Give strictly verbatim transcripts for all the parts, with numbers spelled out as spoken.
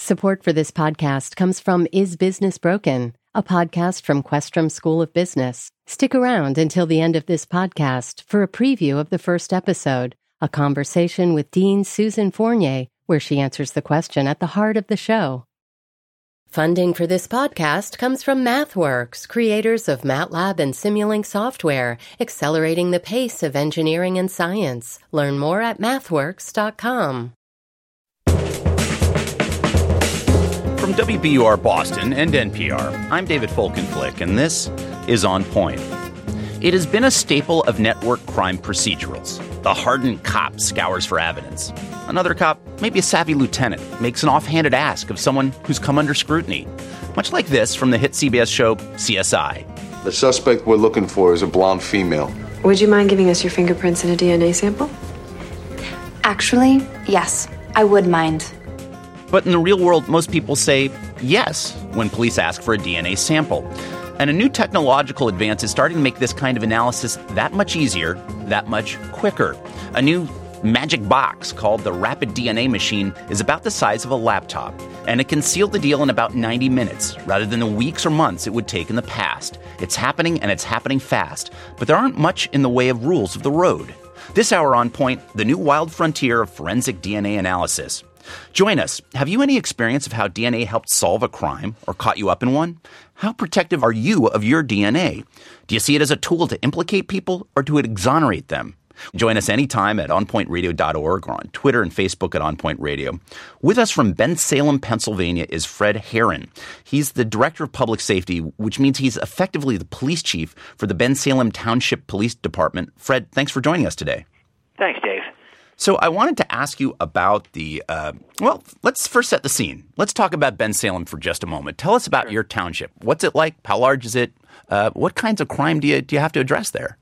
Support for this podcast comes from Is Business Broken, a podcast from Questrom School of Business. Stick around until the end of this podcast for a preview of the first episode, a conversation with Dean Susan Fournier, where she answers the question at the heart of the show. Funding for this podcast comes from MathWorks, creators of MATLAB and Simulink software, accelerating the pace of engineering and science. Learn more at mathworks dot com. From W B U R Boston and N P R, I'm David Folkenflik, and this is On Point. It has been a staple of network crime procedurals. The hardened cop scours for evidence. Another cop, maybe a savvy lieutenant, makes an offhanded ask of someone who's come under scrutiny. Much like this from the hit C B S show C S I. The suspect we're looking for is a blonde female. Would you mind giving us your fingerprints and a D N A sample? Actually, yes, I would mind. But in the real world, most people say yes when police ask for a D N A sample. And a new technological advance is starting to make this kind of analysis that much easier, that much quicker. A new magic box called the Rapid D N A Machine is about the size of a laptop, and it can seal the deal in about ninety minutes, rather than the weeks or months it would take in the past. It's happening, and it's happening fast, but there aren't much in the way of rules of the road. This hour on Point, the new wild frontier of forensic D N A analysis. Join us. Have you any experience of how D N A helped solve a crime or caught you up in one? How protective are you of your D N A? Do you see it as a tool to implicate people or to exonerate them? Join us anytime at on point radio dot org or on Twitter and Facebook at OnPoint Radio. With us from Bensalem, Pennsylvania is Fred Herron. He's the Director of Public Safety, which means he's effectively the police chief for the Bensalem Township Police Department. Fred, thanks for joining us today. Thanks, Dave. So I wanted to ask you about the, uh, well, let's first set the scene. Let's talk about Bensalem for just a moment. Tell us about Sure. your township. What's it like? How large is it? Uh, what kinds of crime do you, do you have to address there?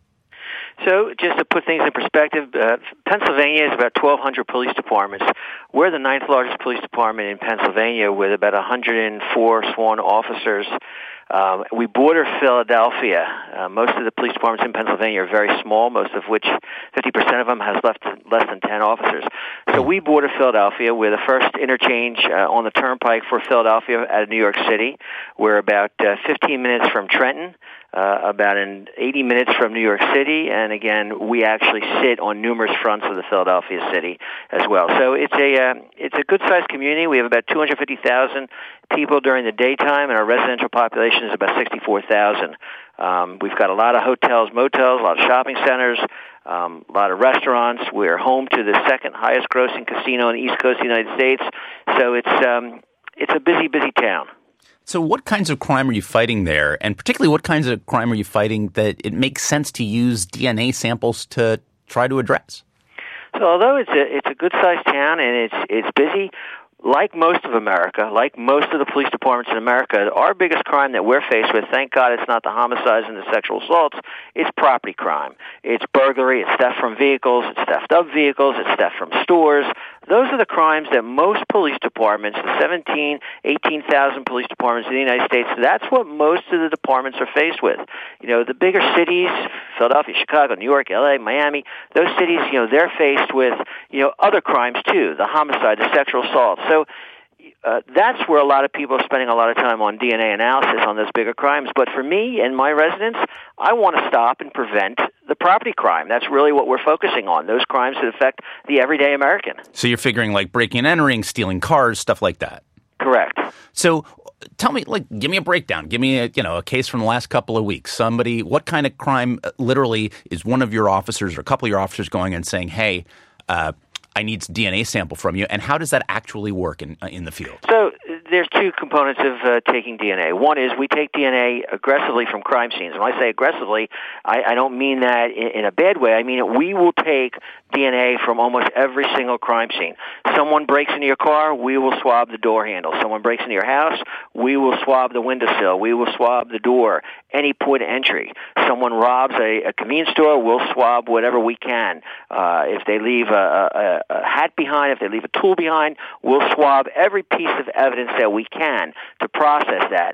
So just to put things in perspective, uh, Pennsylvania is about twelve hundred police departments. We're the ninth largest police department in Pennsylvania with about one hundred four sworn officers. Um, we border Philadelphia. Uh, most of the police departments in Pennsylvania are very small, most of which fifty percent of them has left less than ten officers. So we border Philadelphia. We're the first interchange uh, on the turnpike for Philadelphia out of New York City. We're about uh, fifteen minutes from Trenton. Uh, about in eighty minutes from New York City, and again, we actually sit on numerous fronts of the Philadelphia city as well. So it's a uh, it's a good-sized community. We have about two hundred fifty thousand people during the daytime, and our residential population is about sixty-four thousand. Um, we've got a lot of hotels, motels, a lot of shopping centers, um, a lot of restaurants. We're home to the second highest-grossing casino on the East Coast of the United States. So it's um, it's a busy, busy town. So what kinds of crime are you fighting there? And particularly what kinds of crime are you fighting that it makes sense to use D N A samples to try to address? So although it's a it's a good-sized town and it's it's busy, like most of America, like most of the police departments in America, our biggest crime that we're faced with, thank God it's not the homicides and the sexual assaults, it's property crime. It's burglary, it's theft from vehicles, it's theft of vehicles, it's theft from stores. Those are the crimes that most police departments, the seventeen, eighteen thousand police departments in the United States, that's what most of the departments are faced with. You know, the bigger cities, Philadelphia, Chicago, New York, L A, Miami, those cities, you know, they're faced with, you know, other crimes too, the homicide, the sexual assault. So uh, that's where a lot of people are spending a lot of time on D N A analysis on those bigger crimes. But for me and my residents, I want to stop and prevent the property crime. That's really what we're focusing on, those crimes that affect the everyday American. So you're figuring like breaking and entering, stealing cars, stuff like that. Correct. So tell me, like, give me a breakdown. Give me a, you know, a case from the last couple of weeks. Somebody, what kind of crime uh, literally is one of your officers or a couple of your officers going and saying, hey, uh, I need a D N A sample from you, and how does that actually work in uh, in the field? So there's two components of uh, taking D N A. One is we take D N A aggressively from crime scenes. When I say aggressively, I, I don't mean that in, in a bad way. I mean it, we will take D N A from almost every single crime scene. Someone breaks into your car, we will swab the door handle. Someone breaks into your house, we will swab the windowsill. We will swab the door, any point of entry. Someone robs a, a convenience store, we'll swab whatever we can. Uh, if they leave a, a, a hat behind, if they leave a tool behind, we'll swab every piece of evidence that we can to process that.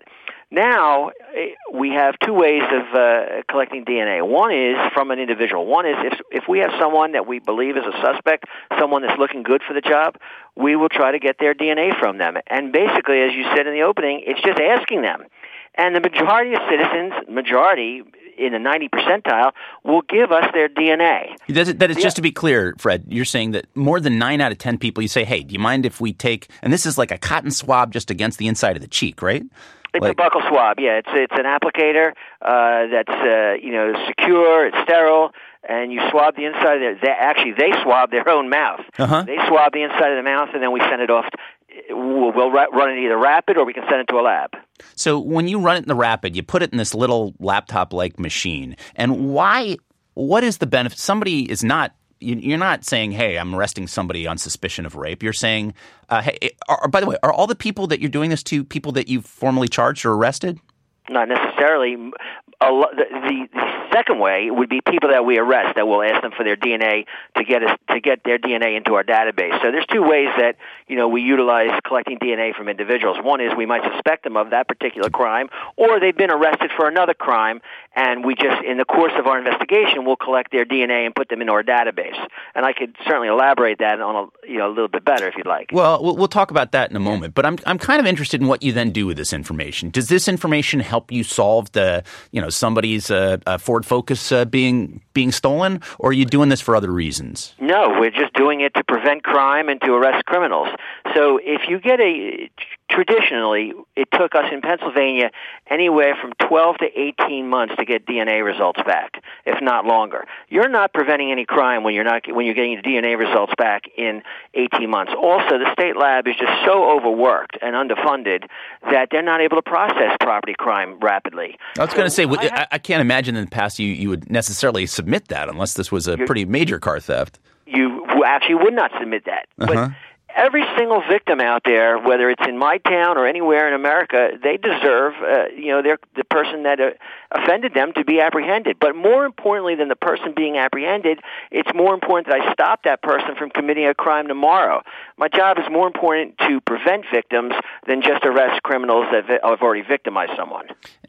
Now, we have two ways of uh, collecting D N A. One is from an individual. One is if if we have someone that we believe is a suspect, someone that's looking good for the job, we will try to get their D N A from them. And basically, as you said in the opening, it's just asking them. And the majority of citizens, majority in the ninety percentile, will give us their D N A. That is, that is yeah. Just to be clear, Fred, you're saying that more than nine out of ten people, you say, hey, do you mind if we take, and this is like a cotton swab just against the inside of the cheek, right? It's like, a buccal swab, yeah. It's it's an applicator uh, that's uh, you know secure, it's sterile, and you swab the inside of their. They, actually, they swab their own mouth. Uh-huh. They swab the inside of the mouth, and then we send it off. We'll, we'll run it either rapid or we can send it to a lab. So when you run it in the rapid, you put it in this little laptop-like machine. And why? What is the benefit? Somebody is not. You're not saying, hey, I'm arresting somebody on suspicion of rape. You're saying, uh, hey, are, by the way, are all the people that you're doing this to people that you've formally charged or arrested? Not necessarily. A lo- the, the, the second way would be people that we arrest that we'll ask them for their D N A to get us to get their D N A into our database. So there's two ways that you know we utilize collecting D N A from individuals. One is we might suspect them of that particular crime, or they've been arrested for another crime, and we just in the course of our investigation we'll collect their D N A and put them into our database. And I could certainly elaborate that on a you know a little bit better if you'd like. Well, we'll talk about that in a moment. But I'm I'm kind of interested in what you then do with this information. Does this information help you solve the you know somebody's uh, uh, Ford Focus uh, being being stolen, or are you doing this for other reasons? No, we're just doing it to prevent crime and to arrest criminals. So if you get a traditionally, it took us in Pennsylvania anywhere from twelve to eighteen months to get D N A results back, if not longer. You're not preventing any crime when you're not when you're getting the D N A results back in eighteen months. Also, the state lab is just so overworked and underfunded that they're not able to process property crime rapidly. I was so going to say, I, have, I, I can't imagine in the past you, you would necessarily submit that unless this was a pretty major car theft. You actually would not submit that. Uh-huh. But every single victim out there, whether it's in my town or anywhere in America, they deserve, uh, you know, they're the person that uh, offended them to be apprehended. But more importantly than the person being apprehended, it's more important that I stop that person from committing a crime tomorrow. My job is more important to prevent victims than just arrest criminals that have already victimized someone.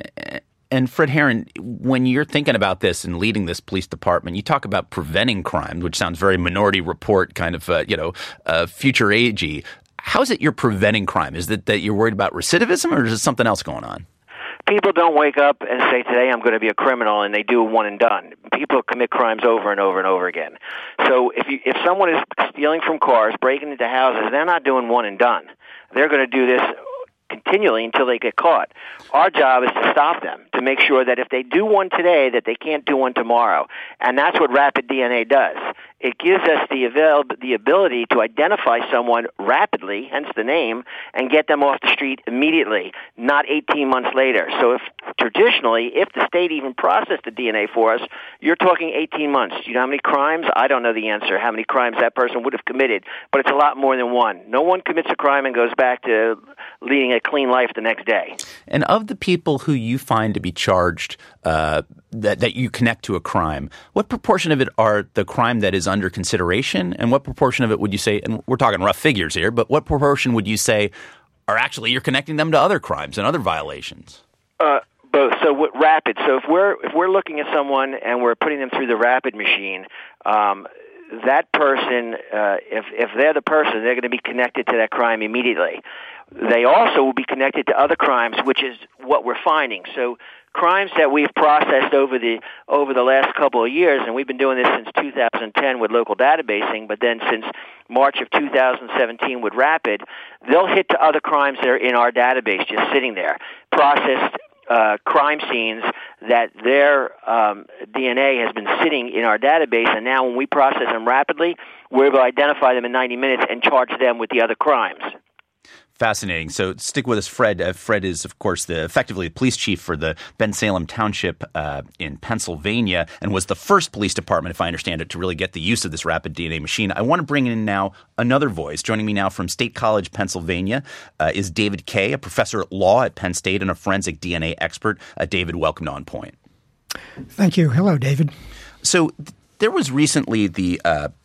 And Fred Herron, when you're thinking about this and leading this police department, you talk about preventing crime, which sounds very Minority Report kind of, uh, you know, uh, future agey. How is it you're preventing crime? Is it that you're worried about recidivism, or is it something else going on? People don't wake up and say, today I'm going to be a criminal, and they do one and done. People commit crimes over and over and over again. So if you, if someone is stealing from cars, breaking into houses, they're not doing one and done. They're going to do this continually until they get caught. Our job is to stop them, to make sure that if they do one today, that they can't do one tomorrow. And that's what rapid D N A does. It gives us the avail- the ability to identify someone rapidly, hence the name, and get them off the street immediately, not eighteen months later. So if traditionally, if the state even processed the D N A for us, you're talking eighteen months. Do you know how many crimes? I don't know the answer, how many crimes that person would have committed, but it's a lot more than one. No one commits a crime and goes back to leading a clean life the next day. And of the people who you find to be charged uh, that, that you connect to a crime, what proportion of it are the crime that is under consideration, and what proportion of it would you say, and we're talking rough figures here, but what proportion would you say are actually you're connecting them to other crimes and other violations? Uh, both. So what, rapid. So if we're if we're looking at someone and we're putting them through the rapid machine, um, that person, uh, if if they're the person, they're going to be connected to that crime immediately. They also will be connected to other crimes, which is what we're finding. So crimes that we've processed over the over the last couple of years, and we've been doing this since two thousand ten with local databasing, but then since March of two thousand seventeen with Rapid, they'll hit to other crimes that are in our database just sitting there, processed uh, crime scenes that their um, D N A has been sitting in our database, and now when we process them rapidly, we're able to identify them in ninety minutes and charge them with the other crimes. Fascinating. So stick with us, Fred. Uh, Fred is, of course, the effectively the police chief for the Bensalem Township uh, in Pennsylvania, and was the first police department, if I understand it, to really get the use of this rapid D N A machine. I want to bring in now another voice. Joining me now from State College, Pennsylvania, uh, is David Kaye, a professor at law at Penn State and a forensic D N A expert. Uh, David, welcome to On Point. Thank you. Hello, David. So th- there was recently the uh,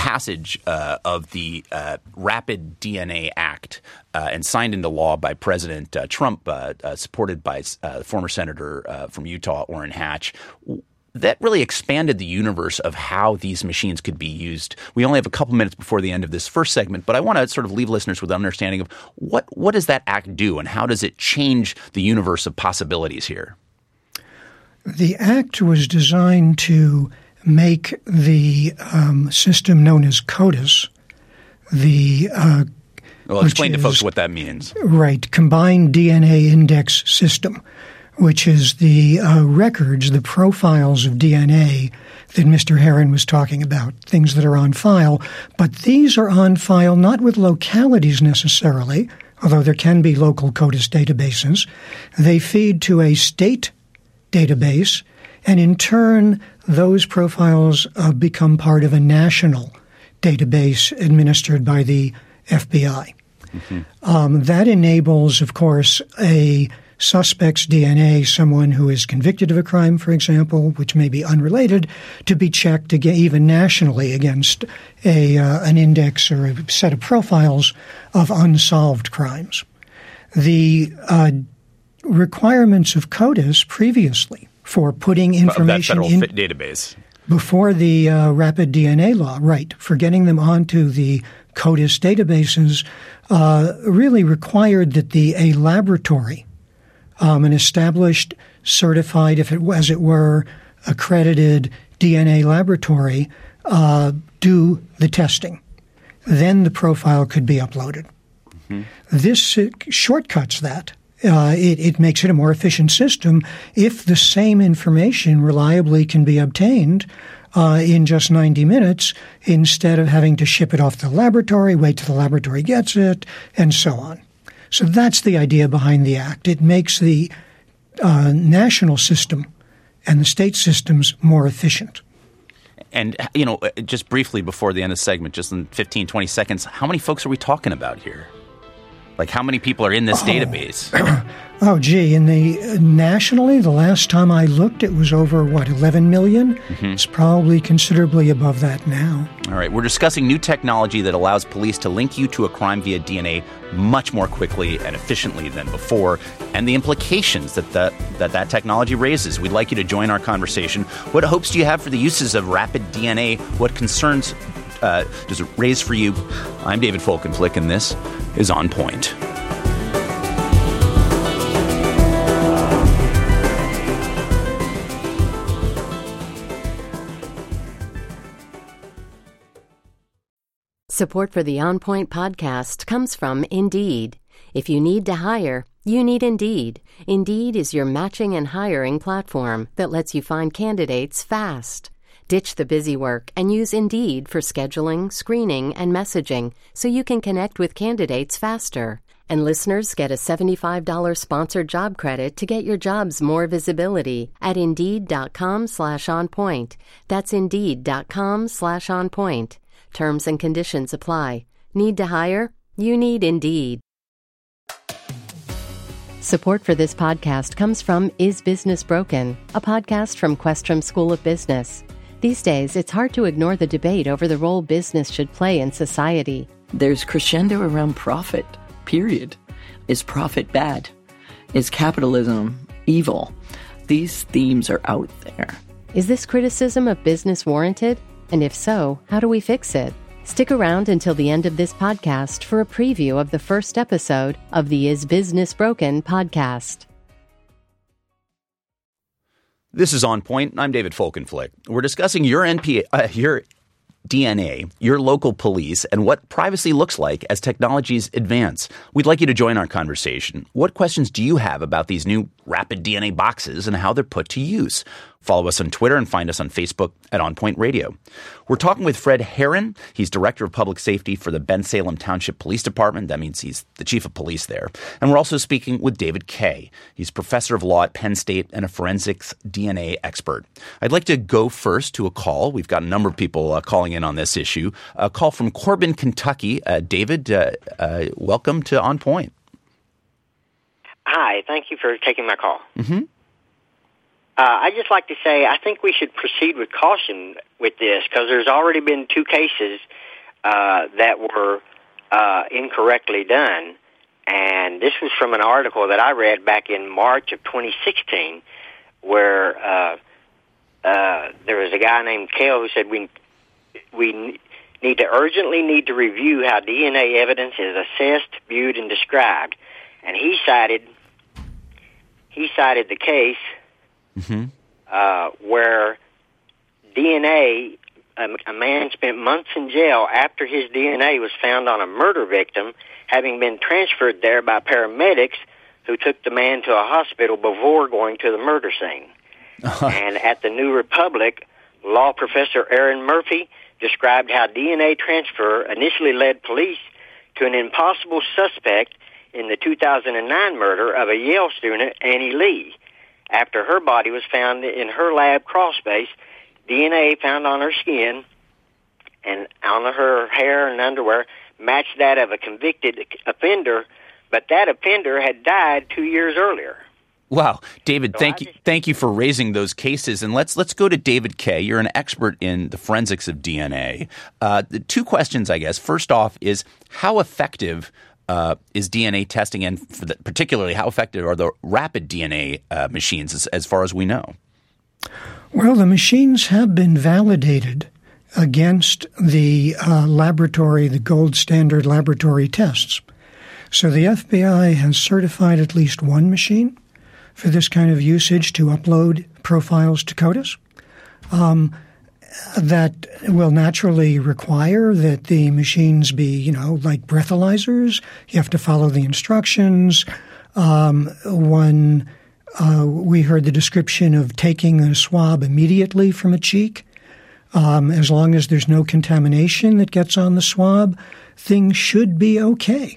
passage uh, of the uh, Rapid D N A Act uh, and signed into law by President uh, Trump, uh, uh, supported by uh, former Senator uh, from Utah, Orrin Hatch, that really expanded the universe of how these machines could be used. We only have a couple minutes before the end of this first segment, but I want to sort of leave listeners with an understanding of what, what does that act do and how does it change the universe of possibilities here? The act was designed to make the um, system known as CODIS, the uh, well, explain to folks what that means. Right, Combined D N A Index System, which is the uh, records, the profiles of D N A that Mister Herron was talking about, things that are on file. But these are on file not with localities necessarily, although there can be local CODIS databases. They feed to a state database, and in turn, those profiles uh, become part of a national database administered by the F B I. Mm-hmm. Um, that enables, of course, a suspect's D N A, someone who is convicted of a crime, for example, which may be unrelated, to be checked again, even nationally against a uh, an index or a set of profiles of unsolved crimes. The uh, requirements of CODIS previously for putting information that federal in database before the uh, Rapid D N A law, right, for getting them onto the CODIS databases, uh, really required that the a laboratory, um, an established, certified, if it as it were, accredited D N A laboratory, uh, do the testing. Then the profile could be uploaded. Mm-hmm. This uh, shortcuts that. Uh, it, it makes it a more efficient system if the same information reliably can be obtained uh, in just ninety minutes instead of having to ship it off to the laboratory, wait till the laboratory gets it, and so on. So that's the idea behind the Act. It makes the uh, national system and the state systems more efficient. And, you know, just briefly before the end of the segment, just in fifteen, twenty seconds, how many folks are we talking about here? Like, how many people are in this oh. database? Oh, gee. In the uh, nationally, the last time I looked, it was over, what, eleven million? Mm-hmm. It's probably considerably above that now. All right. We're discussing new technology that allows police to link you to a crime via D N A much more quickly and efficiently than before, and the implications that that, that, that technology raises. We'd like you to join our conversation. What hopes do you have for the uses of rapid D N A? What concerns uh, does it raise for you? I'm David Folkenflik, and this is On Point. Support for the On Point podcast comes from Indeed. If you need to hire, you need Indeed. Indeed is your matching and hiring platform that lets you find candidates fast. Ditch the busy work and use Indeed for scheduling, screening, and messaging so you can connect with candidates faster. And listeners get a seventy-five dollars sponsored job credit to get your jobs more visibility at Indeed.com slash on point. That's Indeed.com slash on point. Terms and conditions apply. Need to hire? You need Indeed. Support for this podcast comes from Is Business Broken?, a podcast from Questrom School of Business. These days, it's hard to ignore the debate over the role business should play in society. There's crescendo around profit, period. Is profit bad? Is capitalism evil? These themes are out there. Is this criticism of business warranted? And if so, how do we fix it? Stick around until the end of this podcast for a preview of the first episode of the Is Business Broken podcast. This is On Point. I'm David Folkenflik. We're discussing your N P A, uh, your D N A, your local police, and what privacy looks like as technologies advance. We'd like you to join our conversation. What questions do you have about these new rapid D N A boxes and how they're put to use? Follow us on Twitter and find us on Facebook at On Point Radio. We're talking with Fred Herron. He's Director of Public Safety for the Bensalem Township Police Department. That means he's the Chief of Police there. And we're also speaking with David Kaye. He's Professor of Law at Penn State and a forensics D N A expert. I'd like to go first to a call. We've got a number of people uh, calling in on this issue. A call from Corbin, Kentucky. Uh, David, uh, uh, welcome to On Point. Hi. Thank you for taking my call. Mm-hmm. Uh, I'd just like to say I think we should proceed with caution with this because there's already been two cases uh, that were uh, incorrectly done. And this was from an article that I read back in March of twenty sixteen where uh, uh, there was a guy named Kale who said we we need to urgently need to review how D N A evidence is assessed, viewed, and described. And he cited he cited the case Mm-hmm. Uh, where D N A, a, a man spent months in jail after his D N A was found on a murder victim, having been transferred there by paramedics who took the man to a hospital before going to the murder scene. And at the New Republic, law professor Aaron Murphy described how D N A transfer initially led police to an impossible suspect in the two thousand nine murder of a Yale student, Annie Lee. After her body was found in her lab crawl space, D N A found on her skin and on her hair and underwear matched that of a convicted offender, but that offender had died two years earlier. Wow, David, So thank I you, just- thank you for raising those cases, and let's let's go to David Kay. You're an expert in the forensics of D N A. Uh, the two questions, I guess. First off, is how effective uh, is D N A testing, and for the, particularly how effective are the rapid D N A uh, machines, as, as far as we know? Well, the machines have been validated against the uh, laboratory, the gold standard laboratory tests. So the F B I has certified at least one machine for this kind of usage to upload profiles to CODIS. Um, that will naturally require that the machines be, you know, like breathalyzers. You have to follow the instructions. Um, one, uh, we heard the description of taking a swab immediately from a cheek. Um, as long as there's no contamination that gets on the swab, things should be okay.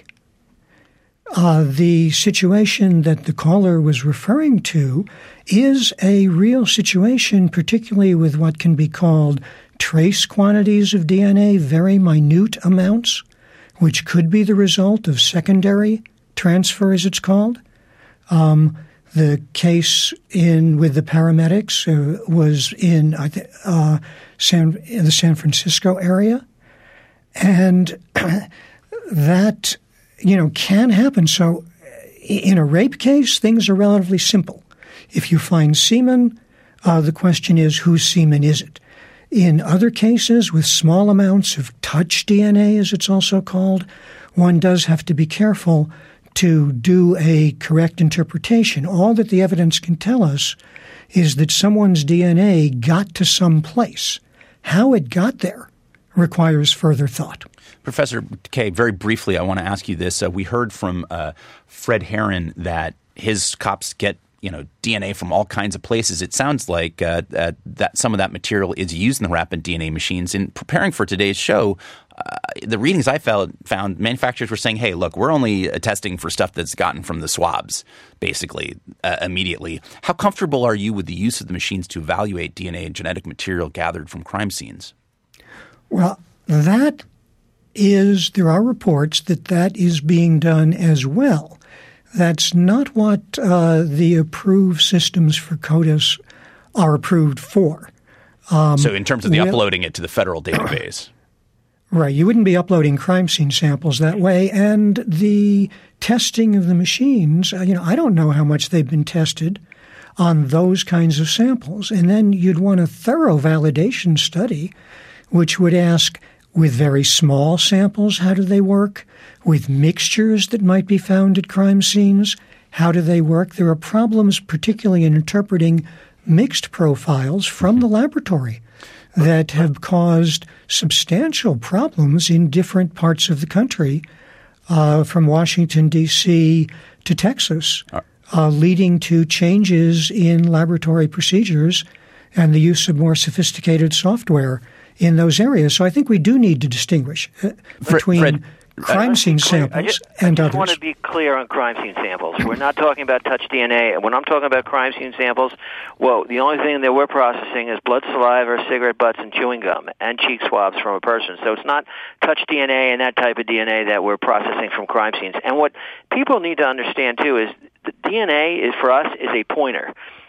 Uh, the situation that the caller was referring to is a real situation, particularly with what can be called trace quantities of D N A, very minute amounts, which could be the result of secondary transfer, as it's called. Um, the case in with the paramedics uh, was in I th- uh, San in the San Francisco area, and that. You know, can happen. So in a rape case, things are relatively simple. If you find semen, uh, the question is, whose semen is it? In other cases, with small amounts of touch D N A, as it's also called, one does have to be careful to do a correct interpretation. All that the evidence can tell us is that someone's D N A got to some place. How it got there requires further thought. Professor Kay, very briefly, I want to ask you this. Uh, we heard from uh, Fred Herron that his cops get, you know, D N A from all kinds of places. It sounds like uh, uh, that some of that material is used in the rapid D N A machines. In preparing for today's show, uh, the readings I found, found manufacturers were saying, hey, look, we're only uh, testing for stuff that's gotten from the swabs, basically, uh, immediately. How comfortable are you with the use of the machines to evaluate D N A and genetic material gathered from crime scenes? Well, that is, there are reports that that is being done as well. That's not what uh, the approved systems for CODIS are approved for. Um, so in terms of the well, uploading it to the federal database. Right. You wouldn't be uploading crime scene samples that way. And the testing of the machines, you know, I don't know how much they've been tested on those kinds of samples. And then you'd want a thorough validation study, which would ask, with very small samples, how do they work? With mixtures that might be found at crime scenes, how do they work? There are problems, particularly in interpreting mixed profiles from the laboratory, that have caused substantial problems in different parts of the country, uh, from Washington, D C to Texas, uh, leading to changes in laboratory procedures and the use of more sophisticated software in those areas. So I think we do need to distinguish uh, between Fred, crime scene samples I just, and I just others. want to be clear on crime scene samples. We're not talking about touch D N A. And when I'm talking about crime scene samples, well, the only thing that we're processing is blood, saliva, cigarette butts, and chewing gum, and cheek swabs from a person. So it's not touch D N A and that type of D N A that we're processing from crime scenes. And what people need to understand, too, is the D N A is, for us, is a pointer.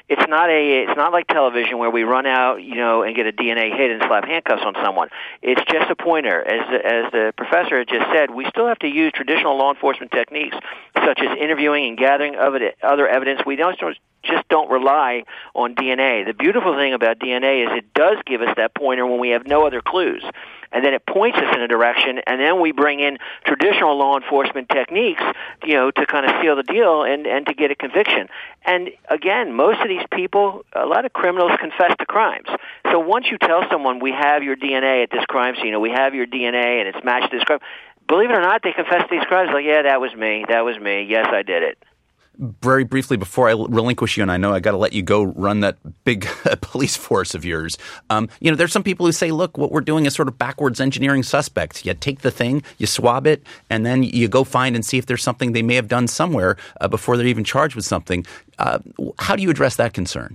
It's not a. It's not like television where we run out, you know, and get a D N A hit and slap handcuffs on someone. It's just a pointer. As as the professor had just said, we still have to use traditional law enforcement techniques such as interviewing and gathering other evidence. We don't just don't rely on D N A. The beautiful thing about D N A is it does give us that pointer when we have no other clues. And then it points us in a direction, and then we bring in traditional law enforcement techniques, you know, to kind of seal the deal and, and to get a conviction. And again, most of these people, a lot of criminals confess to crimes. So once you tell someone, we have your D N A at this crime scene, or we have your D N A and it's matched to this crime, believe it or not, they confess to these crimes like, yeah, that was me, that was me, yes, I did it. Very briefly, before I relinquish you, and I know I got to let you go run that big police force of yours, um, you know, there's some people who say, look, what we're doing is sort of backwards engineering suspects. You take the thing, you swab it, and then you go find and see if there's something they may have done somewhere uh, before they're even charged with something. Uh, how do you address that concern?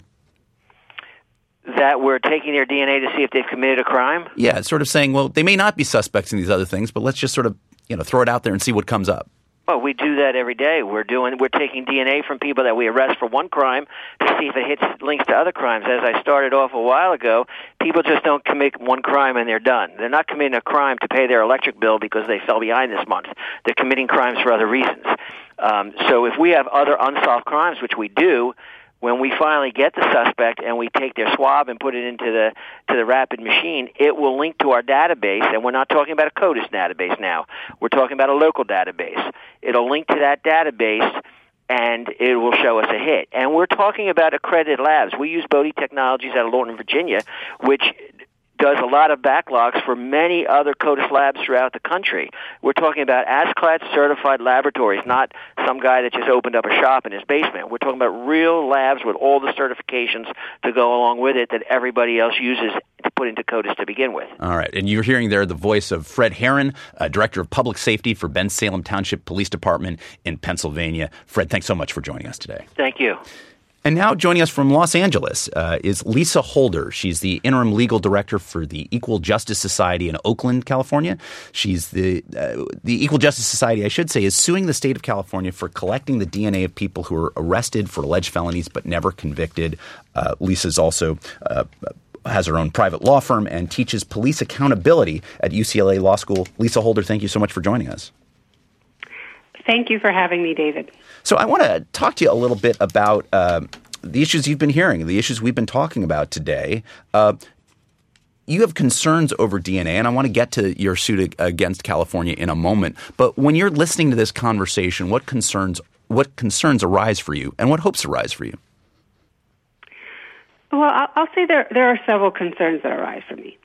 That we're taking their D N A to see if they've committed a crime? Yeah, it's sort of saying, well, they may not be suspects in these other things, but let's just sort of, you know, throw it out there and see what comes up. Well, we do that every day. We're doing we're taking D N A from people that we arrest for one crime to see if it hits links to other crimes. As I started off a while ago, people just don't commit one crime and they're done. They're not committing a crime to pay their electric bill because they fell behind this month. They're committing crimes for other reasons. Um, so if we have other unsolved crimes, which we do, when we finally get the suspect and we take their swab and put it into the to the rapid machine, it will link to our database, and we're not talking about a CODIS database now. We're talking about a local database. It'll link to that database, and it will show us a hit. And we're talking about accredited labs. We use Bodie Technologies out of Lorton, Virginia, which does a lot of backlogs for many other CODIS labs throughout the country. We're talking about ASCLD certified laboratories, not some guy that just opened up a shop in his basement. We're talking about real labs with all the certifications to go along with it that everybody else uses to put into CODIS to begin with. All right. And you're hearing there the voice of Fred Herron, uh, Director of Public Safety for Bensalem Township Police Department in Pennsylvania. Fred, thanks so much for joining us today. Thank you. And now joining us from Los Angeles uh, is Lisa Holder. She's the interim legal director for the Equal Justice Society in Oakland, California. She's the uh, the Equal Justice Society, I should say, is suing the state of California for collecting the D N A of people who were arrested for alleged felonies but never convicted. Uh, Lisa's also uh, has her own private law firm and teaches police accountability at U C L A Law School. Lisa Holder, thank you so much for joining us. Thank you for having me, David. So I want to talk to you a little bit about uh, the issues you've been hearing, the issues we've been talking about today. Uh, you have concerns over D N A, and I want to get to your suit against California in a moment. But when you're listening to this conversation, what concerns what concerns arise for you, and what hopes arise for you? Well, I'll say there there are several concerns that arise for me.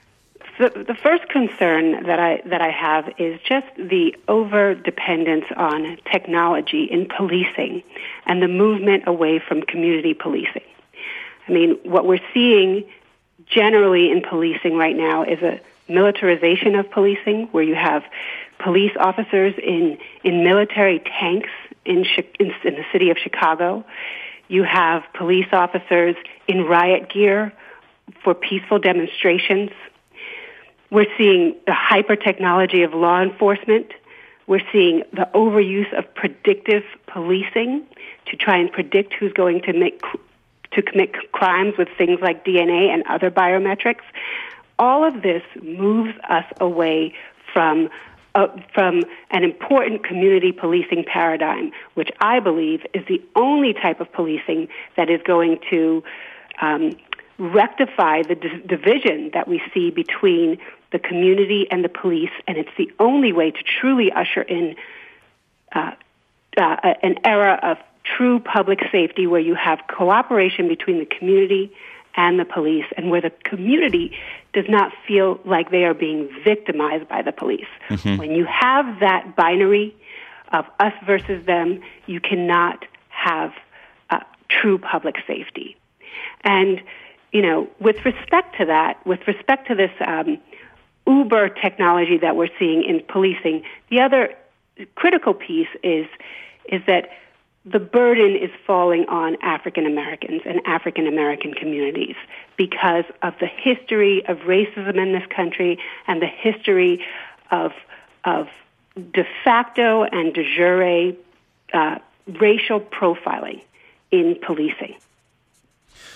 So the first concern that I that I have is just the over dependence on technology in policing and the movement away from community policing. I mean, what we're seeing generally in policing right now is a militarization of policing, where you have police officers in in military tanks in in, in the city of Chicago. You have police officers in riot gear for peaceful demonstrations. We're seeing the hyper-technology of law enforcement. We're seeing the overuse of predictive policing to try and predict who's going to make to commit crimes with things like D N A and other biometrics. All of this moves us away from uh, from an important community policing paradigm, which I believe is the only type of policing that is going to um, rectify the d- division that we see between the community and the police, and it's the only way to truly usher in uh, uh, an era of true public safety where you have cooperation between the community and the police, and where the community does not feel like they are being victimized by the police. Mm-hmm. When you have that binary of us versus them, you cannot have uh, true public safety. And, you know, with respect to that, with respect to this um, Uber technology that we're seeing in policing, the other critical piece is is that the burden is falling on African Americans and African American communities because of the history of racism in this country and the history of of de facto and de jure uh, racial profiling in policing.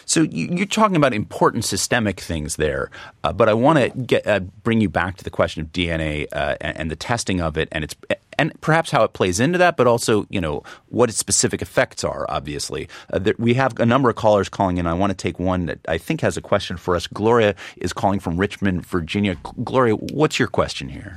So you, you're talking about important systemic things there, uh, but I want to get uh, bring you back to the question of D N A uh, and, and the testing of it, and its and perhaps how it plays into that, but also you know what its specific effects are. Obviously, uh, there, we have a number of callers calling in. I want to take one that I think has a question for us. Gloria is calling from Richmond, Virginia. Gloria, what's your question here?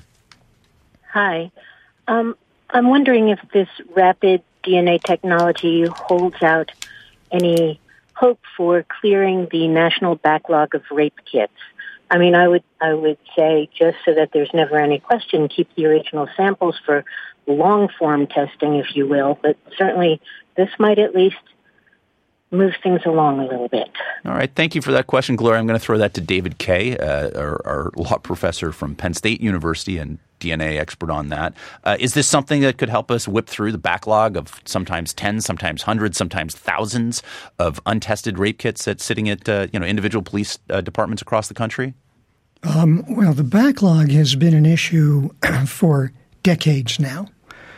Hi, um, I'm wondering if this rapid D N A technology holds out any hope for clearing the national backlog of rape kits. I mean, I would I would say, just so that there's never any question, keep the original samples for long-form testing, if you will, but certainly this might at least move things along a little bit. All right. Thank you for that question, Gloria. I'm going to throw that to David Kaye, uh, our, our law professor from Penn State University and D N A expert on that. Uh, is this something that could help us whip through the backlog of sometimes tens, sometimes hundreds, sometimes thousands of untested rape kits that's sitting at uh, you know individual police uh, departments across the country? Um, well, the backlog has been an issue for decades now.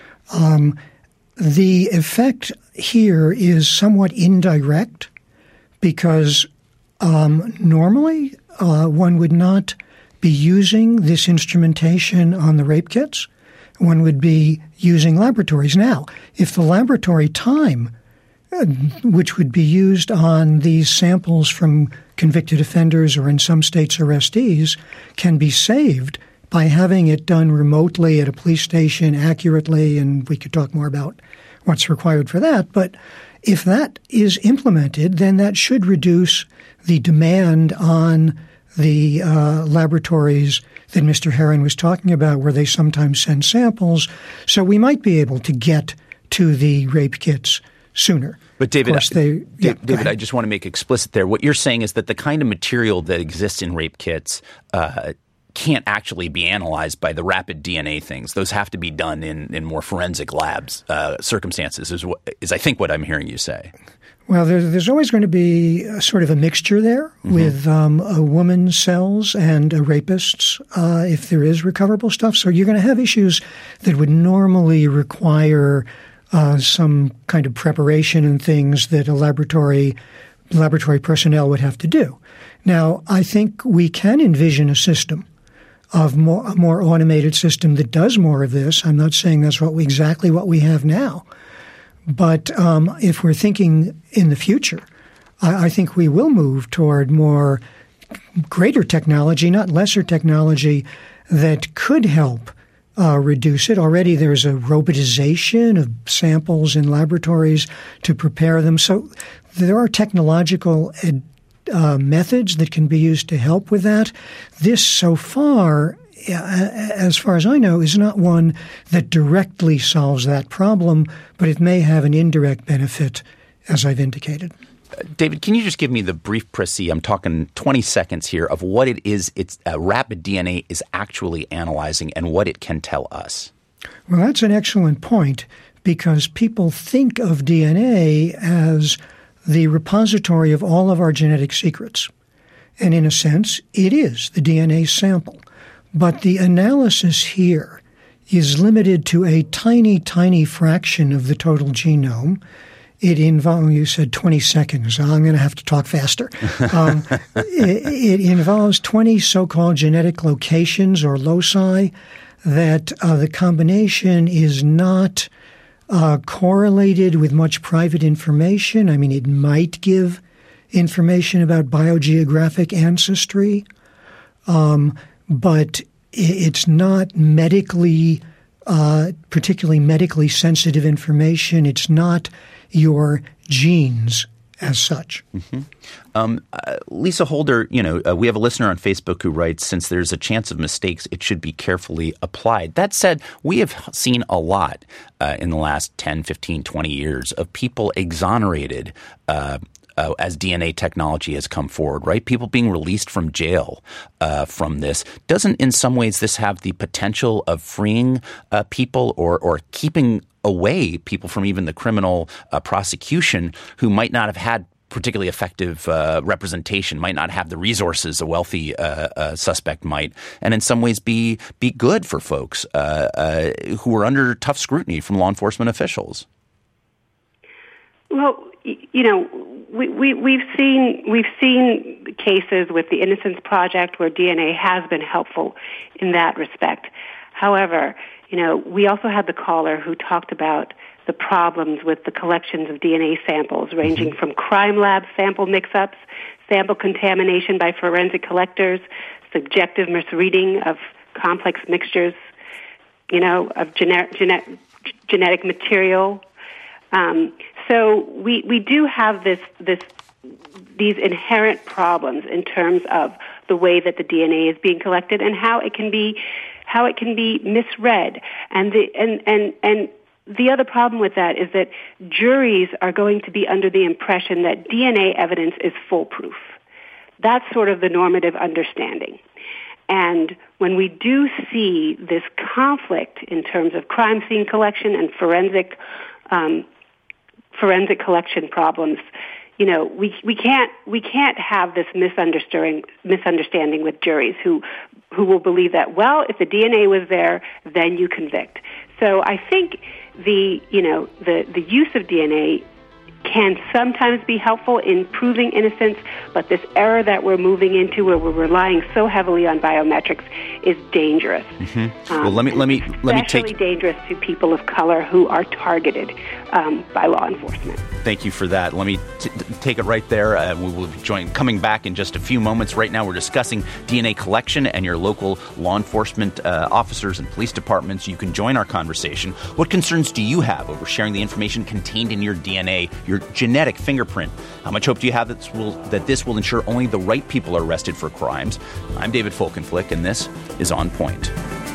Um, the effect here is somewhat indirect because um, normally uh, one would not be using this instrumentation on the rape kits. One would be using laboratories. Now, if the laboratory time, uh, which would be used on these samples from convicted offenders or in some states arrestees, can be saved by having it done remotely at a police station accurately, and we could talk more about what's required for that. But if that is implemented, then that should reduce the demand on the uh, laboratories that Mister Herron was talking about, where they sometimes send samples. So we might be able to get to the rape kits sooner. But David, course, they, yeah, David, I just want to make explicit there. What you're saying is that the kind of material that exists in rape kits uh, can't actually be analyzed by the rapid D N A things. Those have to be done in, in more forensic labs uh, circumstances is, what, is I think what I'm hearing you say. Well, there's, there's always going to be a sort of a mixture there mm-hmm. with um, a woman's cells and a rapist's uh, if there is recoverable stuff. So you're going to have issues that would normally require uh, some kind of preparation and things that a laboratory laboratory personnel would have to do. Now, I think we can envision a system of more, a more automated system that does more of this. I'm not saying that's what we, exactly what we have now. But um, if we're thinking in the future, I, I think we will move toward more greater technology, not lesser technology, that could help uh, reduce it. Already there's a robotization of samples in laboratories to prepare them. So there are technological ed, uh, methods that can be used to help with that. This, so far, as far as I know, is not one that directly solves that problem, but it may have an indirect benefit, as I've indicated. Uh, David, can you just give me the brief précis, I'm talking twenty seconds here, of what it is it's uh, rapid D N A is actually analyzing and what it can tell us? Well, that's an excellent point, because people think of D N A as the repository of all of our genetic secrets. And in a sense, it is the D N A sample. But the analysis here is limited to a tiny, tiny fraction of the total genome. It involves, you said twenty seconds. I'm going to have to talk faster. Um, it, it involves twenty so-called genetic locations or loci that uh, the combination is not uh, correlated with much private information. I mean, it might give information about biogeographic ancestry. Um, But it's not medically, uh, particularly medically sensitive information. It's not your genes as such. Mm-hmm. Um, uh, Lisa Holder, you know, uh, we have a listener on Facebook who writes, since there's a chance of mistakes, it should be carefully applied. That said, we have seen a lot uh, in the last ten, fifteen, twenty years of people exonerated uh Uh, as D N A technology has come forward, right? People being released from jail uh, from this. Doesn't in some ways this have the potential of freeing uh, people or, or keeping away people from even the criminal uh, prosecution who might not have had particularly effective uh, representation, might not have the resources a wealthy uh, uh, suspect might, and in some ways be, be good for folks uh, uh, who are under tough scrutiny from law enforcement officials? Well, you know, we, we, we've seen we've seen cases with the Innocence Project where D N A has been helpful in that respect. However, you know, we also had the caller who talked about the problems with the collections of D N A samples, ranging from crime lab sample mix-ups, sample contamination by forensic collectors, subjective misreading of complex mixtures, you know, of genetic genetic, genetic material. Um, so we we do have this this these inherent problems in terms of the way that the D N A is being collected and how it can be how it can be misread. And the and and and the other problem with that is that juries are going to be under the impression that D N A evidence is foolproof. That's sort of the normative understanding. And when we do see this conflict in terms of crime scene collection and forensic um, forensic collection problems, you know, we we can't we can't have this misunderstanding misunderstanding with juries who who will believe that, well, if the D N A was there, then you convict. So I think the you know the the use of D N A can sometimes be helpful in proving innocence, but this era that we're moving into, where we're relying so heavily on biometrics, is dangerous. Mm-hmm. Um, well, let me let me let me take especially dangerous to people of color who are targeted um, by law enforcement. Thank you for that. Let me t- take it right there. Uh, we will be join, coming back in just a few moments. Right now, we're discussing D N A collection and your local law enforcement uh, officers and police departments. You can join our conversation. What concerns do you have over sharing the information contained in your D N A, your genetic fingerprint? How much hope do you have that this will, that this will ensure only the right people are arrested for crimes? I'm David Folkenflik, and this is On Point.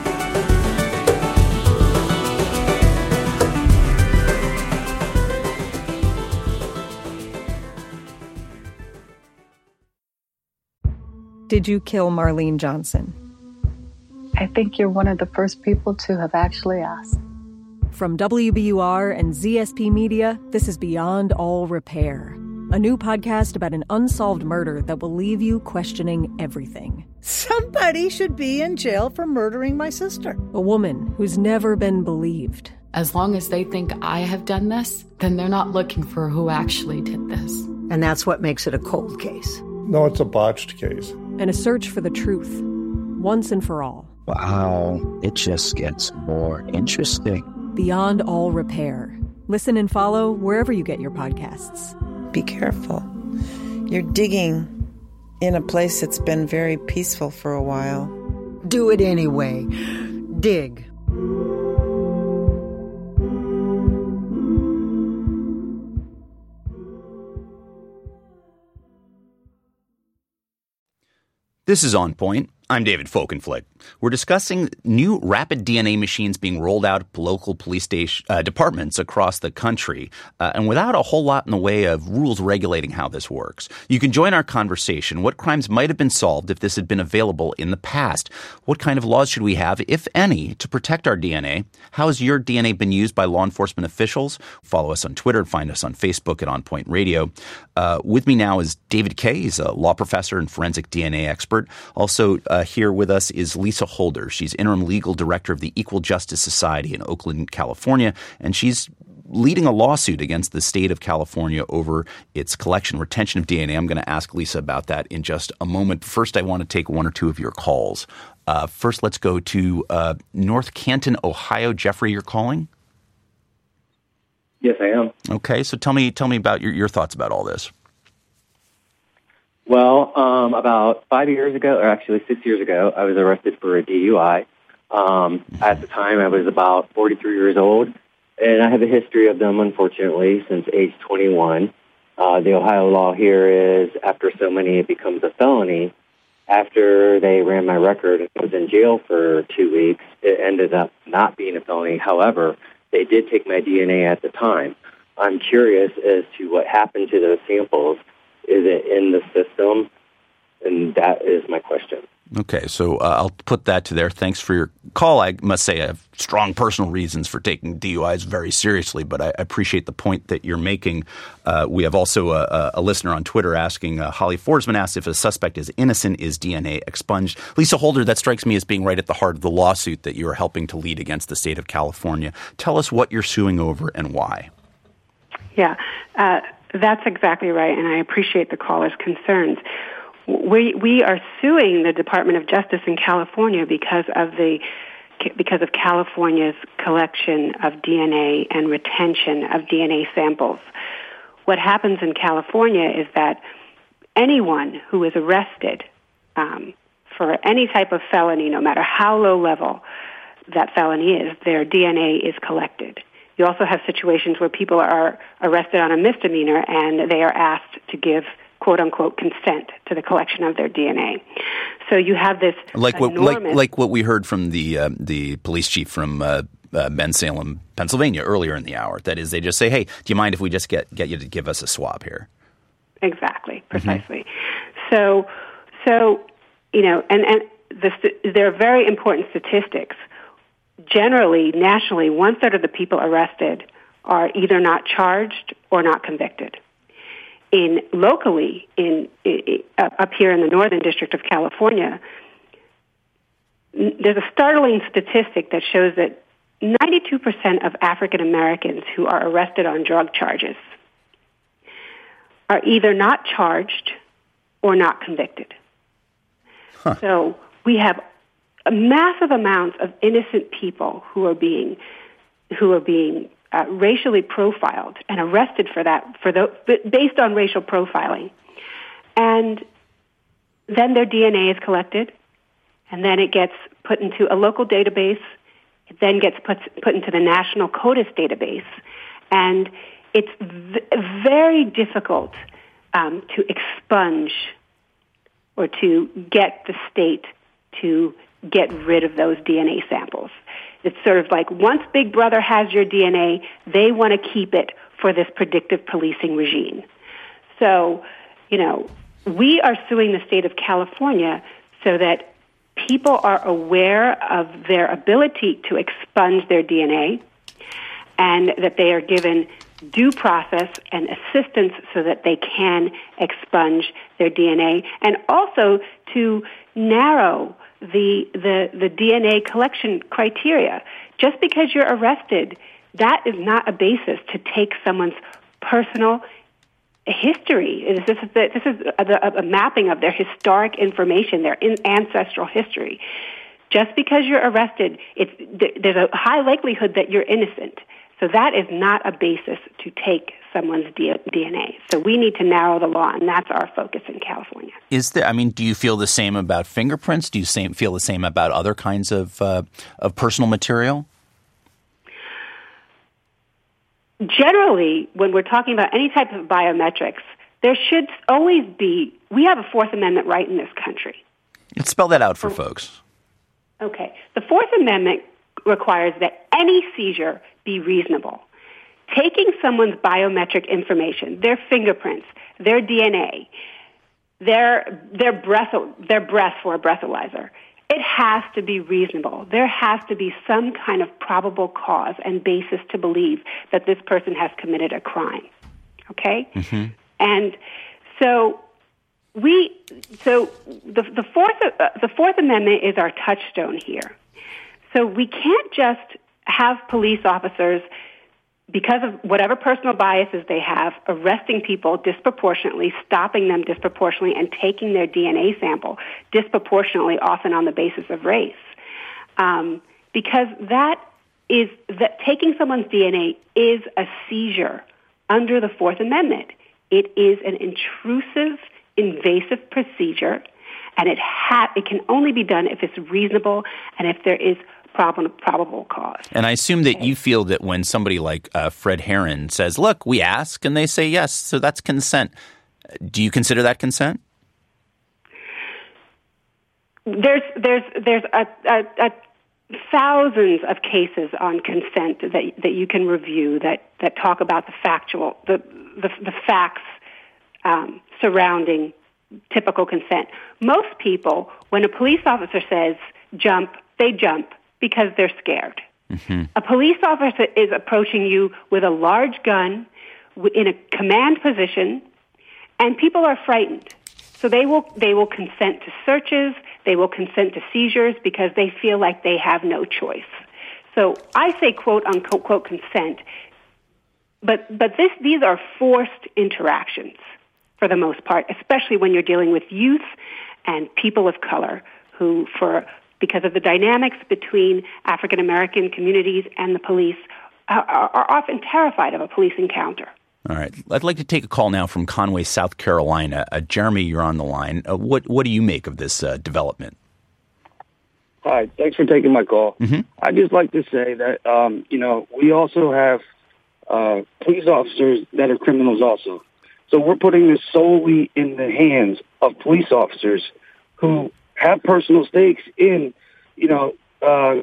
Did you kill Marlene Johnson? I think you're one of the first people to have actually asked. From W B U R and Z S P Media, this is Beyond All Repair, a new podcast about an unsolved murder that will leave you questioning everything. Somebody should be in jail for murdering my sister. A woman who's never been believed. As long as they think I have done this, then they're not looking for who actually did this. And that's what makes it a cold case. No, it's a botched case. And a search for the truth, once and for all. Wow, it just gets more interesting. Beyond All Repair. Listen and follow wherever you get your podcasts. Be careful. You're digging in a place that's been very peaceful for a while. Do it anyway. Dig. This is On Point. I'm David Folkenflik. We're discussing new rapid D N A machines being rolled out at local police station, uh, departments across the country, uh, and without a whole lot in the way of rules regulating how this works. You can join our conversation. What crimes might have been solved if this had been available in the past? What kind of laws should we have, if any, to protect our D N A? How has your D N A been used by law enforcement officials? Follow us on Twitter and find us on Facebook at On Point Radio. Uh, with me now is David Kaye. He's a law professor and forensic D N A expert. Also uh, here with us is Lisa Holder. She's interim legal director of the Equal Justice Society in Oakland, California, and she's leading a lawsuit against the state of California over its collection retention of D N A. I'm going to ask Lisa about that in just a moment. First, I want to take one or two of your calls. Uh, first, let's go to uh, North Canton, Ohio. Jeffrey, you're calling? Yes, I am. Okay, so tell me tell me about your, your thoughts about all this. Well, um, about five years ago, or actually six years ago, I was arrested for a D U I. Um, at the time, I was about forty-three years old, and I have a history of them, unfortunately, since age twenty-one. Uh, the Ohio law here is, after so many, it becomes a felony. After they ran my record and I was in jail for two weeks, it ended up not being a felony. However, they did take my D N A at the time. I'm curious as to what happened to those samples. Is it in the system? And that is my question. Okay, so uh, I'll put that to there. Thanks for your call. I must say I have strong personal reasons for taking D U Is very seriously, but I appreciate the point that you're making. Uh, we have also a, a listener on Twitter asking, uh, Holly Forsman asked if a suspect is innocent, is D N A expunged? Lisa Holder, that strikes me as being right at the heart of the lawsuit that you are helping to lead against the state of California. Tell us what you're suing over and why. Yeah. Uh, That's exactly right, and I appreciate the caller's concerns. We we are suing the Department of Justice in California because of the because of California's collection of D N A and retention of D N A samples. What happens in California is that anyone who is arrested um, for any type of felony, no matter how low level that felony is, their D N A is collected. You also have situations where people are arrested on a misdemeanor and they are asked to give quote-unquote consent to the collection of their D N A. So you have this like what enormous... like like what we heard from the uh, the police chief from uh, uh, Bensalem, Pennsylvania, earlier in the hour. That is, they just say, "Hey, do you mind if we just get get you to give us a swab here?" Exactly, precisely. Mm-hmm. So, so you know, and and the, there are very important statistics. Generally, nationally, one third of the people arrested are either not charged or not convicted. In locally, in, in uh, up here in the Northern District of California, n- there's a startling statistic that shows that ninety-two percent of African Americans who are arrested on drug charges are either not charged or not convicted. Huh. So we have massive amounts of innocent people who are being who are being uh, racially profiled and arrested for that for the based on racial profiling, and then their D N A is collected, and then it gets put into a local database. It then gets put put into the National CODIS database, and it's v- very difficult um, to expunge or to get the state to get rid of those D N A samples. It's sort of like once Big Brother has your D N A, they want to keep it for this predictive policing regime. So, you know, we are suing the state of California so that people are aware of their ability to expunge their D N A and that they are given due process and assistance so that they can expunge their D N A, and also to narrow the the the D N A collection criteria. Just because you're arrested, that is not a basis to take someone's personal history. This is the, this is a, a mapping of their historic information, their in ancestral history. Just because you're arrested, it's there's a high likelihood that you're innocent. So that is not a basis to take someone's D N A. So we need to narrow the law, and that's our focus in California. Is there? I mean, do you feel the same about fingerprints? Do you same, feel the same about other kinds of uh, of personal material? Generally, when we're talking about any type of biometrics, there should always be. We have a Fourth Amendment right in this country. Let's spell that out for folks. Okay, the Fourth Amendment requires that any seizure be reasonable. Taking someone's biometric information, their fingerprints, their D N A, their their breath their breath for a breathalyzer, it has to be reasonable. There has to be some kind of probable cause and basis to believe that this person has committed a crime. Okay? Mm-hmm. And so we so the the fourth uh, the Fourth Amendment is our touchstone here. So we can't just have police officers, because of whatever personal biases they have, arresting people disproportionately, stopping them disproportionately, and taking their D N A sample disproportionately, often on the basis of race. Um, because that is that taking someone's D N A is a seizure under the Fourth Amendment. It is an intrusive, invasive procedure, and it ha- it can only be done if it's reasonable and if there is Probable, probable cause. And I assume that you feel that when somebody like uh, Fred Herron says, look, we ask, and they say yes, so that's consent. Do you consider that consent? There's there's there's a, a, a thousands of cases on consent that that you can review that, that talk about the factual, the, the, the facts um, surrounding typical consent. Most people, when a police officer says jump, they jump because they're scared. Mm-hmm. A police officer is approaching you with a large gun in a command position, and people are frightened. So they will they will consent to searches, they will consent to seizures because they feel like they have no choice. So I say quote unquote quote consent but but this these are forced interactions for the most part, especially when you're dealing with youth and people of color who, for because of the dynamics between African American communities and the police, are, are often terrified of a police encounter. All right. I'd like to take a call now from Conway, South Carolina. Uh, Jeremy, you're on the line. Uh, what what do you make of this uh, development? Hi. Thanks for taking my call. Mm-hmm. I'd just like to say that, um, you know, we also have uh, police officers that are criminals also. So we're putting this solely in the hands of police officers who have personal stakes in, you know, uh,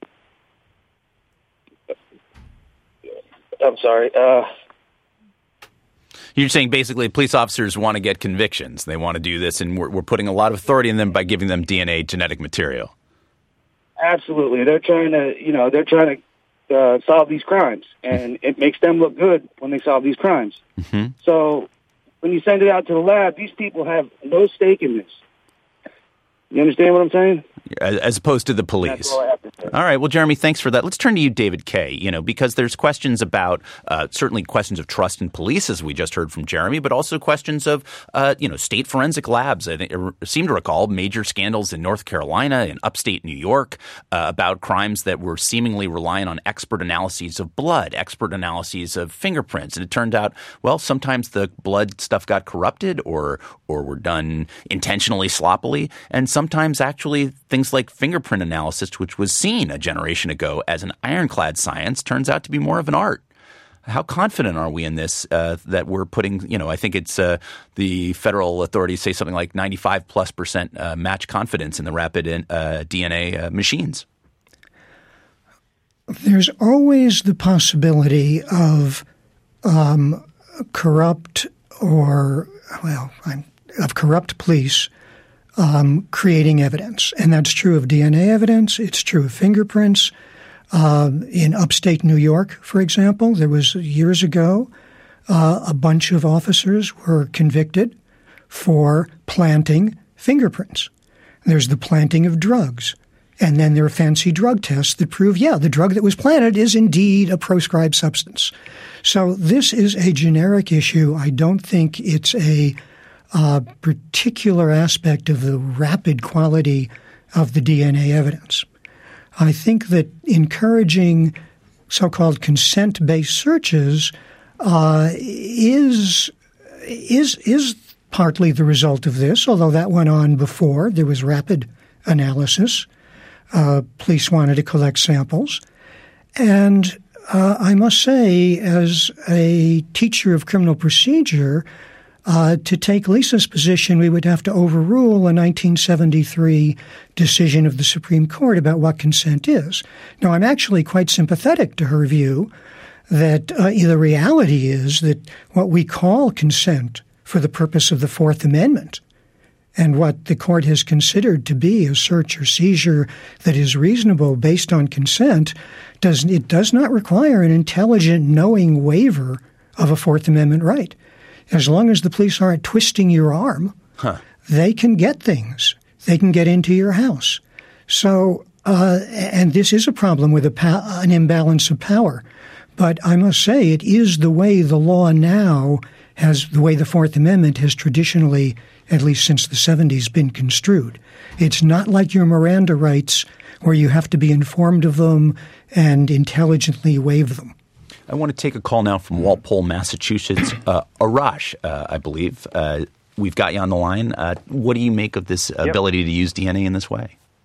I'm sorry, uh, You're saying basically police officers want to get convictions. They want to do this, and we're, we're putting a lot of authority in them by giving them D N A genetic material. Absolutely. They're trying to, you know, they're trying to uh, solve these crimes, and it makes them look good when they solve these crimes. Mm-hmm. So when you send it out to the lab, these people have no stake in this. You understand what I'm saying? As, as opposed to the police. All, all right. Well, Jeremy, thanks for that. Let's turn to you, David Kay, you know, because there's questions about uh, certainly questions of trust in police, as we just heard from Jeremy, but also questions of, uh, you know, state forensic labs. I, think, I seem to recall major scandals in North Carolina and upstate New York uh, about crimes that were seemingly reliant on expert analyses of blood, expert analyses of fingerprints. And it turned out, well, sometimes the blood stuff got corrupted or or were done intentionally sloppily. And sometimes actually things like fingerprint analysis, which was seen a generation ago as an ironclad science, turns out to be more of an art. How confident are we in this uh, that we're putting, you know, I think it's uh, the federal authorities say something like ninety-five plus percent uh, match confidence in the rapid in, uh, D N A uh, machines? There's always the possibility of um, corrupt or, well, I'm, of corrupt police Um, creating evidence. And that's true of D N A evidence. It's true of fingerprints. Uh, in upstate New York, for example, there was years ago, uh, a bunch of officers were convicted for planting fingerprints. There's the planting of drugs. And then there are fancy drug tests that prove, yeah, the drug that was planted is indeed a proscribed substance. So this is a generic issue. I don't think it's a Uh, particular aspect of the rapid quality of the D N A evidence. I think that encouraging so-called consent-based searches uh, is is is partly the result of this, although that went on before. There was rapid analysis. Uh, police wanted to collect samples. And uh, I must say, as a teacher of criminal procedure, Uh, to take Lisa's position, we would have to overrule a nineteen seventy-three decision of the Supreme Court about what consent is. Now, I'm actually quite sympathetic to her view that uh, the reality is that what we call consent for the purpose of the Fourth Amendment and what the court has considered to be a search or seizure that is reasonable based on consent, does it does not require an intelligent, knowing waiver of a Fourth Amendment right. As long as the police aren't twisting your arm, huh. they can get things. They can get into your house. So, uh, and this is a problem with a pa- an imbalance of power. But I must say it is the way the law now has, the way the Fourth Amendment has traditionally, at least since the seventies, been construed. It's not like your Miranda rights where you have to be informed of them and intelligently waive them. I want to take a call now from Walpole, Massachusetts. Uh, Arash, uh, I believe. Uh, we've got you on the line. Uh, what do you make of this Yep. ability to use D N A in this way?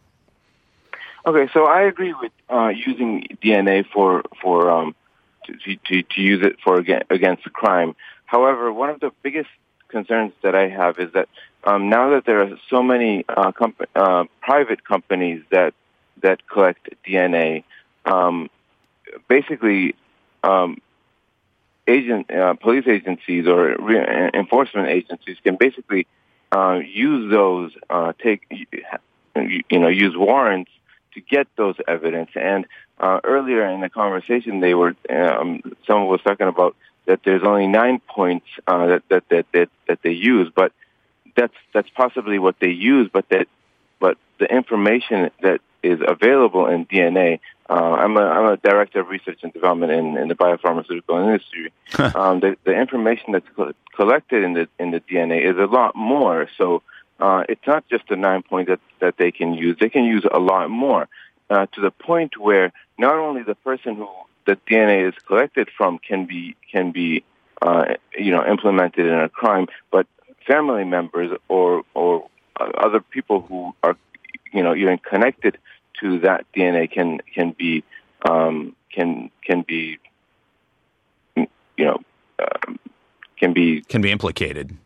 Okay, so I agree with uh, using D N A for for um, to, to to use it for against the crime. However, one of the biggest concerns that I have is that um, now that there are so many uh, comp- uh, private companies that that collect D N A, um, basically. Um, agent, uh, police agencies or re- enforcement agencies can basically uh, use those, uh, take, you know, use warrants to get those evidence. And uh, earlier in the conversation, they were um, someone was talking about that there's only nine points uh, that, that that that that they use, but that's that's possibly what they use. But that but the information that is available in D N A uh, I'm a I'm a director of research and development in, in the biopharmaceutical industry. um, the, the information that's co- collected in the in the D N A is a lot more. So uh, it's not just the nine point that, that they can use. They can use a lot more uh, to the point where not only the person who the D N A is collected from can be can be uh, you know implemented in a crime, but family members or or uh, other people who are you know even connected to that D N A can can be um, can can be you know uh, can be can be implicated.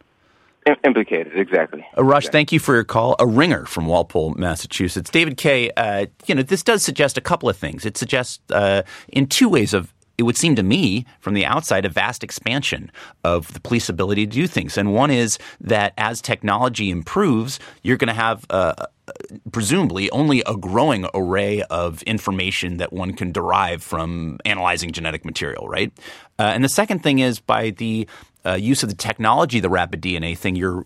Implicated, exactly. Uh, Rush, exactly. Thank you for your call. A ringer from Walpole, Massachusetts. David Kaye, uh, you know, this does suggest a couple of things. It suggests uh, in two ways of, it would seem to me from the outside, a vast expansion of the police ability to do things. And one is that as technology improves, you're going to have uh, presumably only a growing array of information that one can derive from analyzing genetic material, right? Uh, and the second thing is by the Uh, use of the technology, the rapid D N A thing, you're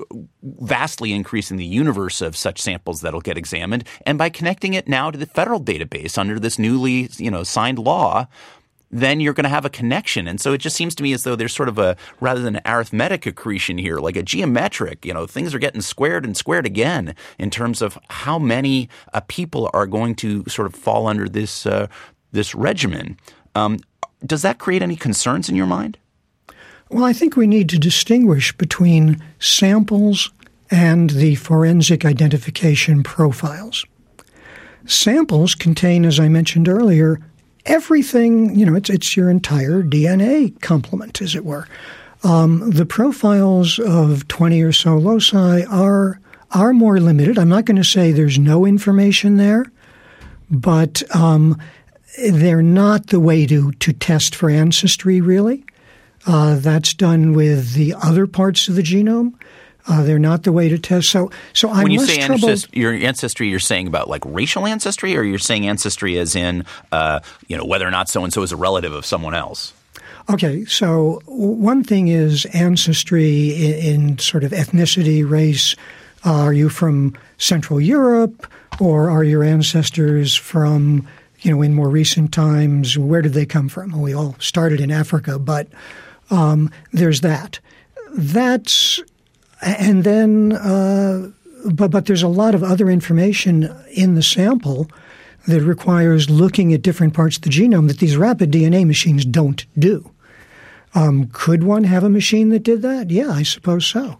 vastly increasing the universe of such samples that'll get examined. And by connecting it now to the federal database under this newly, you know, signed law, then you're going to have a connection. And so it just seems to me as though there's sort of a, rather than an arithmetic accretion here, like a geometric, you know, things are getting squared and squared again in terms of how many uh, people are going to sort of fall under this, uh, this regimen. Um, does that create any concerns in your mind? Well, I think we need to distinguish between samples and the forensic identification profiles. Samples contain, as I mentioned earlier, everything, you know, it's it's your entire D N A complement, as it were. Um, the profiles of twenty or so loci are are more limited. I'm not going to say there's no information there, but um, they're not the way to, to test for ancestry, really. Uh, that's done with the other parts of the genome. Uh, they're not the way to test. So, so I'm when you less say troubled. ancestry, your ancestry, you're saying about like racial ancestry, or you're saying ancestry as in, uh, you know, whether or not so and so is a relative of someone else. Okay, so one thing is ancestry in, in sort of ethnicity, race. Uh, are you from Central Europe, or are your ancestors from, you know, in more recent times? Where did they come from? Well, we all started in Africa, but um, there's that. That's and then, uh, but but there's a lot of other information in the sample that requires looking at different parts of the genome that these rapid D N A machines don't do. Um, could one have a machine that did that? Yeah, I suppose so.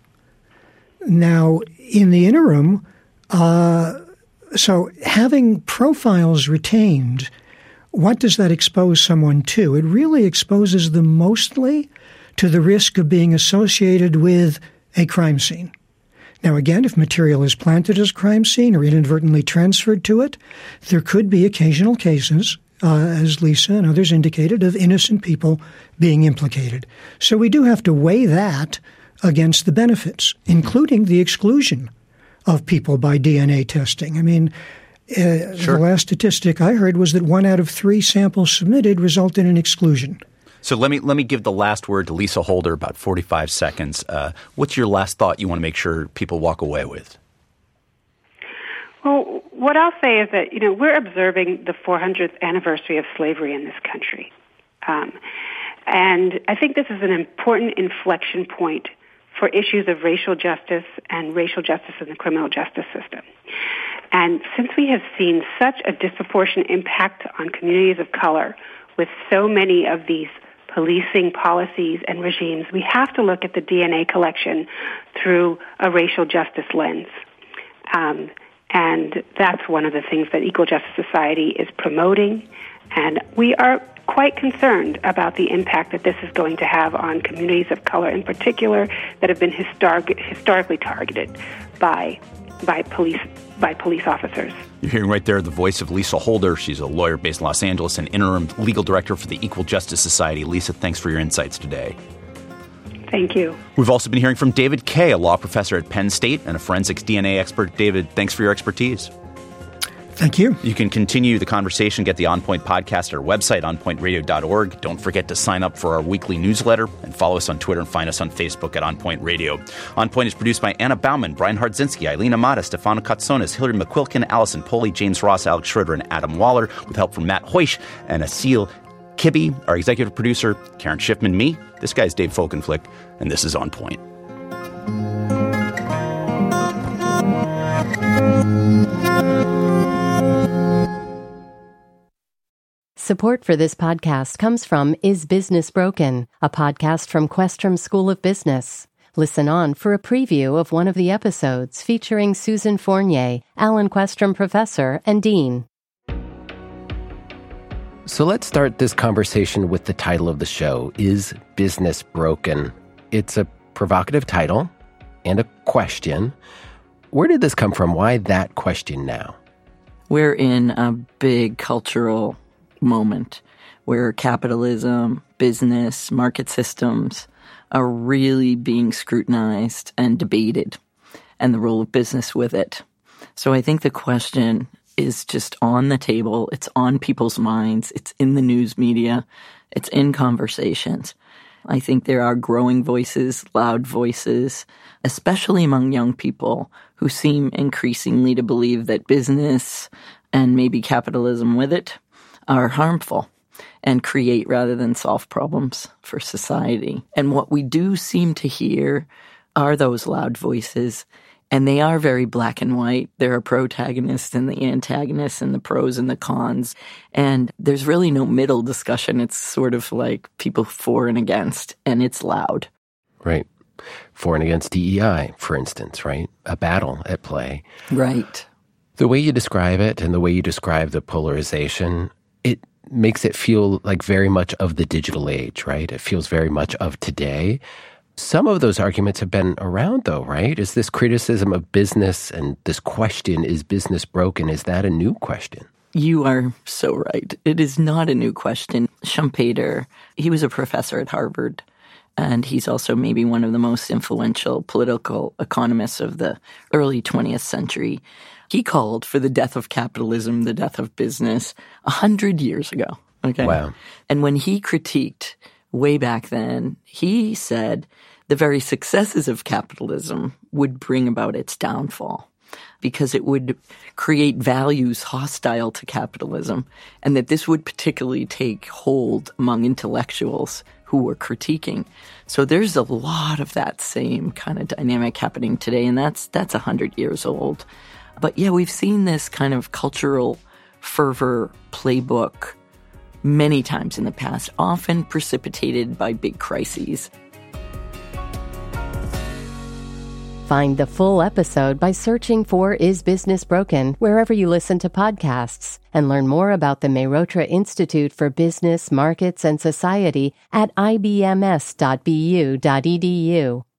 Now, in the interim, uh, so having profiles retained, what does that expose someone to? It really exposes them mostly to the risk of being associated with a crime scene. Now, again, if material is planted as a crime scene or inadvertently transferred to it, there could be occasional cases, uh, as Lisa and others indicated, of innocent people being implicated. So we do have to weigh that against the benefits, including the exclusion of people by D N A testing. I mean, uh, sure. The last statistic I heard was that one out of three samples submitted resulted in exclusion. So let me let me give the last word to Lisa Holder, about forty-five seconds. Uh, what's your last thought you want to make sure people walk away with? Well, what I'll say is that, you know, we're observing the four hundredth anniversary of slavery in this country. Um, and I think this is an important inflection point for issues of racial justice and racial justice in the criminal justice system. And since we have seen such a disproportionate impact on communities of color with so many of these policing policies and regimes, we have to look at the D N A collection through a racial justice lens. Um, and that's one of the things that Equal Justice Society is promoting. And we are quite concerned about the impact that this is going to have on communities of color in particular that have been historic, historically targeted by by police by police officers. You're hearing right there the voice of Lisa Holder. She's a lawyer based in Los Angeles and interim legal director for the Equal Justice Society. Lisa, thanks for your insights today. Thank you. We've also been hearing from David Kaye, a law professor at Penn State and a forensics D N A expert. David, thanks for your expertise. Thank you. You can continue the conversation, get the On Point podcast at our website, on point radio dot org. Don't forget to sign up for our weekly newsletter and follow us on Twitter and find us on Facebook at On Point Radio. On Point is produced by Anna Bauman, Brian Hardzinski, Eileen Amata, Stefano Katsonis, Hillary McQuilkin, Allison Poley, James Ross, Alex Schroeder, and Adam Waller, with help from Matt Hoish and Asil Kibbe, our executive producer, Karen Schiffman, me. This guy's Dave Folkenflik, and this is On Point. Support for this podcast comes from Is Business Broken, a podcast from Questrom School of Business. Listen on for a preview of one of the episodes featuring Susan Fournier, Alan Questrom Professor and Dean. So let's start this conversation with the title of the show, Is Business Broken? It's a provocative title and a question. Where did this come from? Why that question now? We're in a big cultural moment where capitalism, business, market systems are really being scrutinized and debated, and the role of business with it. So I think the question is just on the table. It's on people's minds. It's in the news media. It's in conversations. I think there are growing voices, loud voices, especially among young people who seem increasingly to believe that business and maybe capitalism with it are harmful and create rather than solve problems for society. And what we do seem to hear are those loud voices, and they are very black and white. There are protagonists and the antagonists and the pros and the cons, and there's really no middle discussion. It's sort of like people for and against, and it's loud. Right. For and against D E I, for instance, right? A battle at play. Right. The way you describe it and the way you describe the polarization, it makes it feel like very much of the digital age, right? It feels very much of today. Some of those arguments have been around, though, right? Is this criticism of business and this question, is business broken, is that a new question? You are so right. It is not a new question. Schumpeter, he was a professor at Harvard, and he's also maybe one of the most influential political economists of the early twentieth century. He called for the death of capitalism, the death of business, a hundred years ago. Okay. Wow. And when he critiqued way back then, he said the very successes of capitalism would bring about its downfall because it would create values hostile to capitalism, and that this would particularly take hold among intellectuals who were critiquing. So there's a lot of that same kind of dynamic happening today, and that's that's a hundred years old. But yeah, we've seen this kind of cultural fervor playbook many times in the past, often precipitated by big crises. Find the full episode by searching for Is Business Broken wherever you listen to podcasts, and learn more about the Mehrotra Institute for Business, Markets, and Society at I B M S dot B U dot E D U.